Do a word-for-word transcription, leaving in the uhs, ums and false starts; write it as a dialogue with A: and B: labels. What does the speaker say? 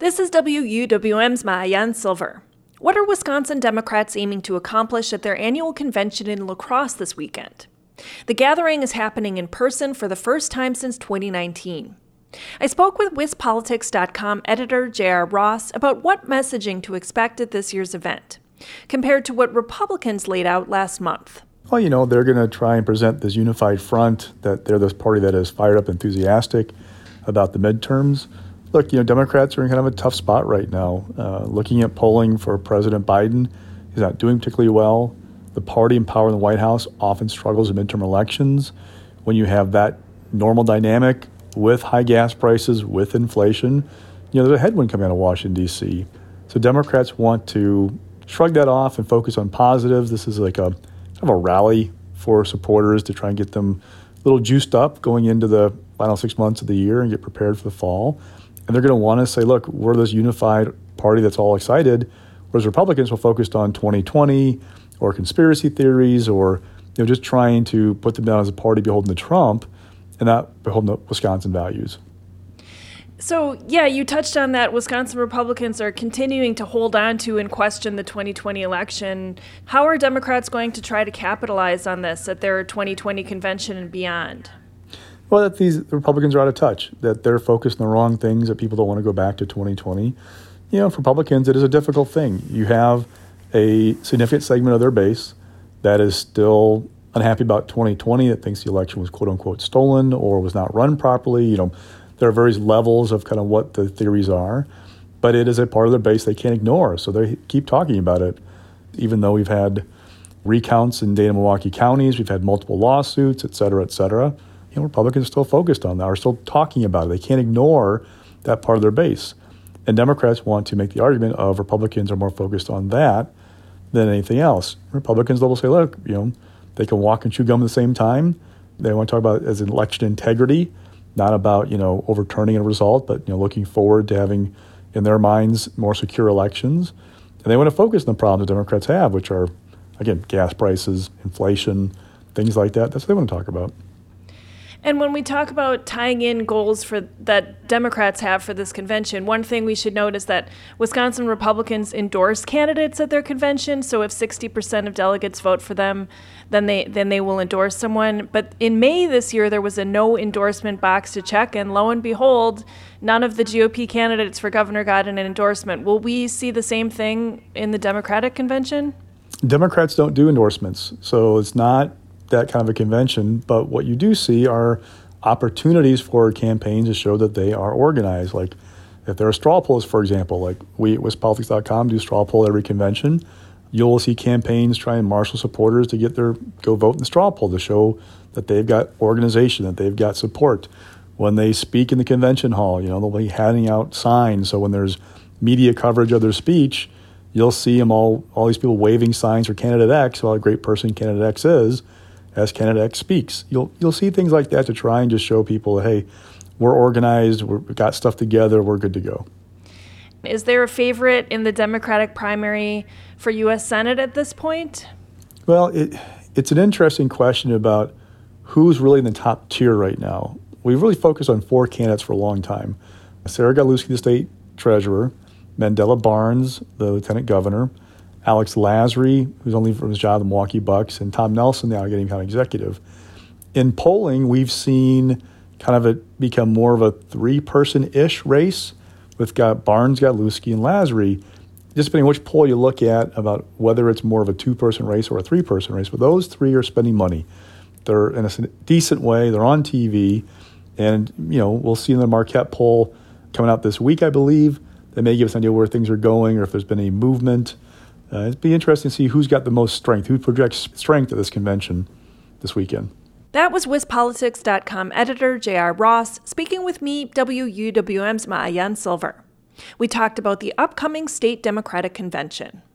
A: This is W U W M's Maayan Silver. What are Wisconsin Democrats aiming to accomplish at their annual convention in La Crosse this weekend? The gathering is happening in person for the first time since twenty nineteen. I spoke with Wis Politics dot com editor J R Ross about what messaging to expect at this year's event, compared to what Republicans laid out last month.
B: Well, you know, they're going to try and present this unified front, that they're this party that is fired up, enthusiastic about the midterms. Look, you know, Democrats are in kind of a tough spot right now. Uh, looking at polling for President Biden, he's not doing particularly well. The party in power in the White House often struggles in midterm elections. When you have that normal dynamic with high gas prices, with inflation, you know, there's a headwind coming out of Washington, D C. So Democrats want to shrug that off and focus on positives. This is like a kind of a rally for supporters to try and get them a little juiced up going into the final six months of the year and get prepared for the fall. And they're going to want to say, look, we're this unified party that's all excited, whereas Republicans will focus on twenty twenty or conspiracy theories or, you know, just trying to put them down as a party beholden to Trump and not beholden to Wisconsin values.
A: So, yeah, you touched on that. Wisconsin Republicans are continuing to hold on to and question the twenty twenty election. How are Democrats going to try to capitalize on this at their twenty twenty convention and beyond?
B: Well, that these the Republicans are out of touch, that they're focused on the wrong things, that people don't want to go back to twenty twenty. You know, for Republicans, it is a difficult thing. You have a significant segment of their base that is still unhappy about twenty twenty, that thinks the election was quote-unquote stolen or was not run properly. You know, there are various levels of kind of what the theories are, but it is a part of their base they can't ignore. So they keep talking about it, even though we've had recounts in Dane and Milwaukee counties, we've had multiple lawsuits, et cetera, et cetera. You know, Republicans are still focused on that, are still talking about it. They can't ignore that part of their base. And Democrats want to make the argument of Republicans are more focused on that than anything else. Republicans will say, look, you know, they can walk and chew gum at the same time. They want to talk about it as election integrity, not about, you know, overturning a result, but, you know, looking forward to having, in their minds, more secure elections. And they want to focus on the problems that Democrats have, which are, again, gas prices, inflation, things like that. That's what they want to talk about.
A: And when we talk about tying in goals for that Democrats have for this convention, one thing we should note is that Wisconsin Republicans endorse candidates at their convention. So if sixty percent of delegates vote for them, then they then they will endorse someone. But in May this year, there was a no endorsement box to check, and lo and behold, none of the G O P candidates for governor got an endorsement. Will we see the same thing in the Democratic convention?
B: Democrats don't do endorsements, so it's not that kind of a convention, but what you do see are opportunities for campaigns to show that they are organized. Like if there are straw polls, for example, like we at Wis Politics dot com do straw poll every convention, you'll see campaigns try and marshal supporters to get their go vote in the straw poll to show that they've got organization, that they've got support. When they speak in the convention hall, you know, they'll be handing out signs. So when there's media coverage of their speech, you'll see them all, all these people waving signs for candidate X, what a great person candidate X is, as candidate X speaks. You'll you'll see things like that to try and just show people, hey, we're organized, we're, we've got stuff together, we're good to go.
A: Is there a favorite in the Democratic primary for U S Senate at this point?
B: Well, it it's an interesting question about who's really in the top tier right now. We've really focused on four candidates for a long time. Sarah Godlewski, the state treasurer, Mandela Barnes, the lieutenant governor, Alex Lasry, who's only from his job at the Milwaukee Bucks, and Tom Nelson, the Allegheny County executive. In polling, we've seen kind of it become more of a three-person-ish race with got Barnes, Godlewski, and Lasry, just depending which poll you look at about whether it's more of a two-person race or a three-person race. But those three are spending money. They're in a decent way. They're on T V. And, you know, we'll see in the Marquette poll coming out this week, I believe, that may give us an idea where things are going or if there's been any movement. Uh, it'd be interesting to see who's got the most strength, who projects strength at this convention this weekend.
A: That was Wis Politics dot com editor J R Ross speaking with me, W U W M's Maayan Silver. We talked about the upcoming state Democratic convention.